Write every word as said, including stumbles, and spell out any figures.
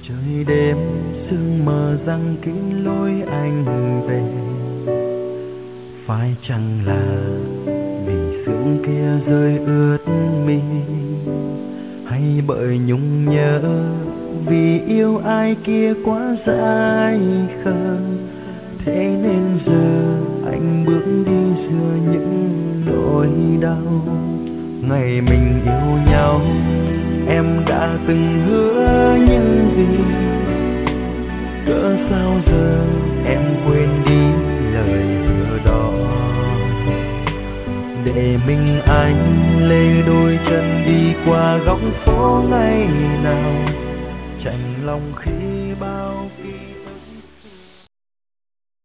trời đêm sương mờ giăng kín lối anh về, phải chăng là vì sương kia rơi ướt mi, hay bởi nhung nhớ vì yêu ai kia quá dại khờ, thế nên giờ anh bước đi giữa những nỗi đau. Ngày mình yêu nhau em đã từng hứa những gì, cỡ sao giờ em quên đi lời hứa đó, để mình anh lê đôi chân đi qua góc phố ngày nào, chạnh lòng khi bao